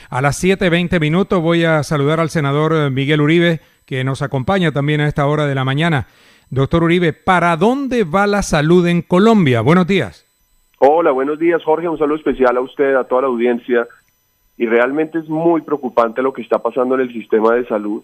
A las 7:20 voy a saludar al senador Miguel Uribe, que nos acompaña también a esta hora de la mañana. Doctor Uribe, ¿para dónde va la salud en Colombia? Buenos días. Hola, buenos días, Jorge. Un saludo especial a usted, a toda la audiencia. Y realmente es muy preocupante lo que está pasando en el sistema de salud.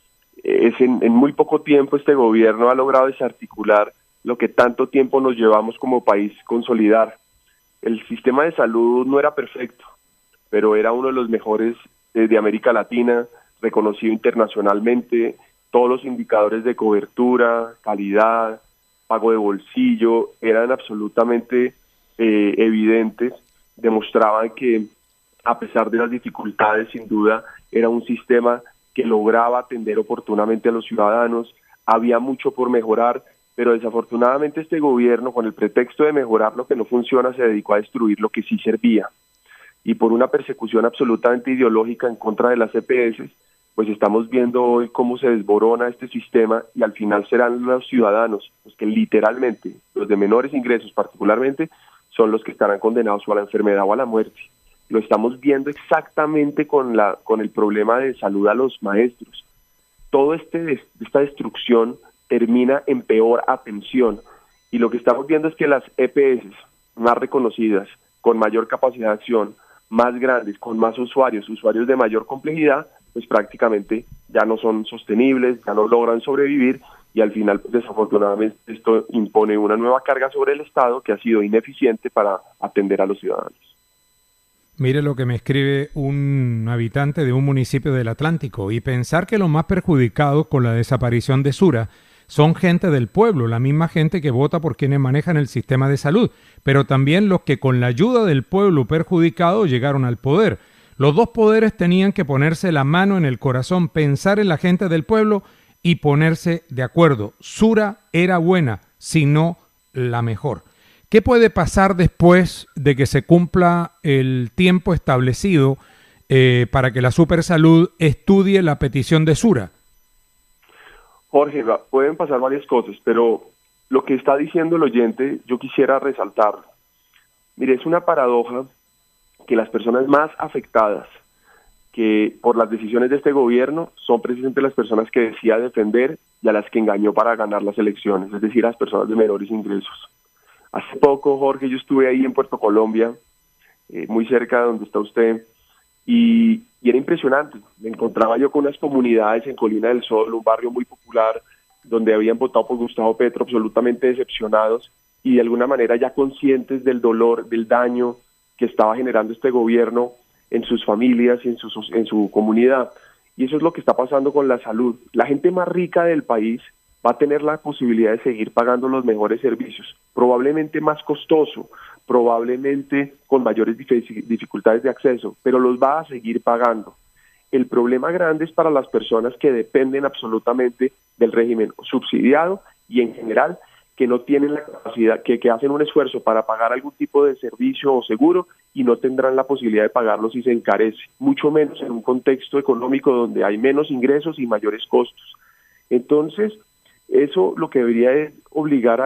En muy poco tiempo este gobierno ha logrado desarticular lo que tanto tiempo nos llevamos como país consolidar. El sistema de salud no era perfecto, pero era uno de los mejores de América Latina, reconocido internacionalmente. Todos los indicadores de cobertura, calidad, pago de bolsillo eran absolutamente evidentes, demostraban que a pesar de las dificultades, sin duda, era un sistema que lograba atender oportunamente a los ciudadanos. Había mucho por mejorar, pero desafortunadamente este gobierno, con el pretexto de mejorar lo que no funciona, se dedicó a destruir lo que sí servía. Y por una persecución absolutamente ideológica en contra de las EPS, pues estamos viendo hoy cómo se desborona este sistema y al final serán los ciudadanos los que literalmente, los de menores ingresos particularmente, son los que estarán condenados a la enfermedad o a la muerte. Lo estamos viendo exactamente con el problema de salud a los maestros. Toda esta destrucción termina en peor atención y lo que estamos viendo es que las EPS más reconocidas, con mayor capacidad de acción, más grandes, con más usuarios de mayor complejidad, pues prácticamente ya no son sostenibles, ya no logran sobrevivir y al final, pues, desafortunadamente, esto impone una nueva carga sobre el Estado que ha sido ineficiente para atender a los ciudadanos. Mire lo que me escribe un habitante de un municipio del Atlántico, y pensar que los más perjudicados con la desaparición de Sura son gente del pueblo, la misma gente que vota por quienes manejan el sistema de salud, pero también los que con la ayuda del pueblo perjudicado llegaron al poder. Los dos poderes tenían que ponerse la mano en el corazón, pensar en la gente del pueblo y ponerse de acuerdo. Sura era buena, si no la mejor. ¿Qué puede pasar después de que se cumpla el tiempo establecido para que la Supersalud estudie la petición de Sura? Jorge, pueden pasar varias cosas, pero lo que está diciendo el oyente yo quisiera resaltarlo. Mire, es una paradoja que las personas más afectadas que por las decisiones de este gobierno son precisamente las personas que decía defender y a las que engañó para ganar las elecciones, es decir, las personas de menores ingresos. Hace poco, Jorge, yo estuve ahí en Puerto Colombia, muy cerca de donde está usted, y era impresionante. Me encontraba yo con unas comunidades en Colina del Sol, un barrio muy popular, donde habían votado por Gustavo Petro, absolutamente decepcionados y de alguna manera ya conscientes del dolor, del daño que estaba generando este gobierno en sus familias y en su comunidad. Y eso es lo que está pasando con la salud. La gente más rica del país va a tener la posibilidad de seguir pagando los mejores servicios, probablemente más costoso, probablemente con mayores dificultades de acceso, pero los va a seguir pagando. El problema grande es para las personas que dependen absolutamente del régimen subsidiado y en general que no tienen la capacidad, que hacen un esfuerzo para pagar algún tipo de servicio o seguro y no tendrán la posibilidad de pagarlo si se encarece, mucho menos en un contexto económico donde hay menos ingresos y mayores costos. Entonces, eso lo que debería es obligar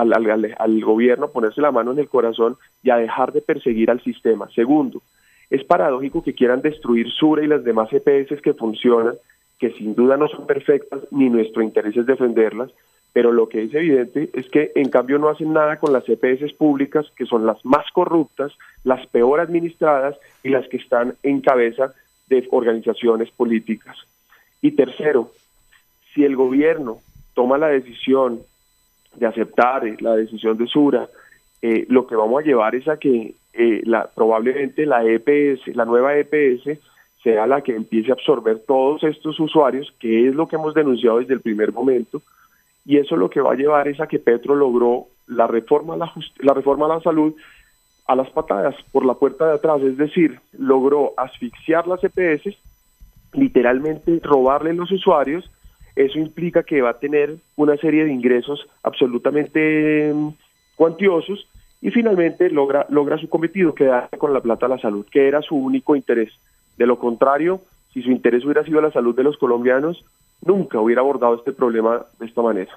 al gobierno a ponerse la mano en el corazón y a dejar de perseguir al sistema. Segundo, es paradójico que quieran destruir Sura y las demás EPS que funcionan, que sin duda no son perfectas, ni nuestro interés es defenderlas, pero lo que es evidente es que en cambio no hacen nada con las EPS públicas, que son las más corruptas, las peor administradas y las que están en cabeza de organizaciones políticas. Y tercero, si el gobierno toma la decisión de aceptar la decisión de Sura, lo que vamos a llevar es a que probablemente la EPS, la nueva EPS, sea la que empiece a absorber todos estos usuarios, que es lo que hemos denunciado desde el primer momento, y eso lo que va a llevar es a que Petro logró la reforma a la salud a las patadas, por la puerta de atrás, es decir, logró asfixiar las EPS, literalmente robarle los usuarios. Eso implica que va a tener una serie de ingresos absolutamente cuantiosos y finalmente logra su cometido, quedarse con la plata a la salud, que era su único interés. De lo contrario, si su interés hubiera sido la salud de los colombianos, nunca hubiera abordado este problema de esta manera.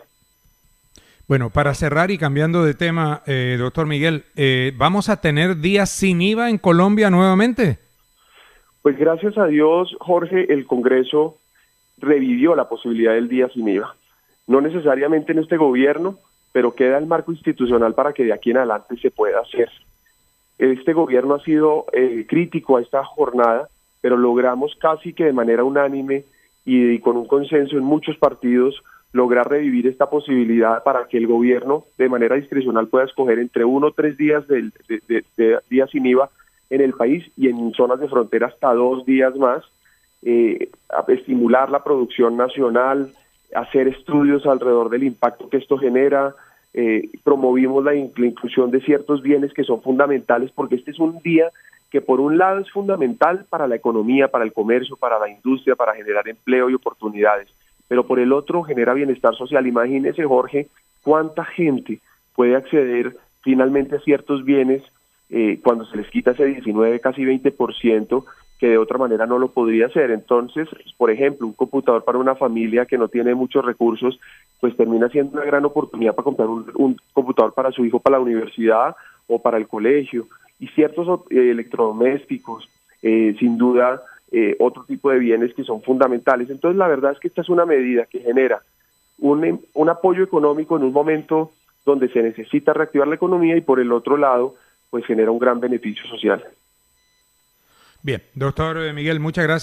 Bueno, para cerrar y cambiando de tema, doctor Miguel, ¿vamos a tener días sin IVA en Colombia nuevamente? Pues gracias a Dios, Jorge, el Congreso revivió la posibilidad del día sin IVA. No necesariamente en este gobierno, pero queda el marco institucional para que de aquí en adelante se pueda hacer. Este gobierno ha sido crítico a esta jornada, pero logramos casi que de manera unánime y con un consenso en muchos partidos lograr revivir esta posibilidad para que el gobierno de manera discrecional pueda escoger entre 1 o 3 días de días sin IVA en el país y en zonas de frontera hasta 2 días más, a estimular la producción nacional, hacer estudios alrededor del impacto que esto genera. Promovimos la inclusión de ciertos bienes que son fundamentales, porque este es un día que por un lado es fundamental para la economía, para el comercio, para la industria, para generar empleo y oportunidades, pero por el otro genera bienestar social. Imagínese, Jorge, cuánta gente puede acceder finalmente a ciertos bienes cuando se les quita ese 19, casi 20%, que de otra manera no lo podría hacer. Entonces, por ejemplo, un computador para una familia que no tiene muchos recursos, pues termina siendo una gran oportunidad para comprar un computador para su hijo, para la universidad o para el colegio, y ciertos electrodomésticos, sin duda, otro tipo de bienes que son fundamentales. Entonces, la verdad es que esta es una medida que genera un apoyo económico en un momento donde se necesita reactivar la economía y por el otro lado, pues genera un gran beneficio social. Bien, doctor Miguel, muchas gracias.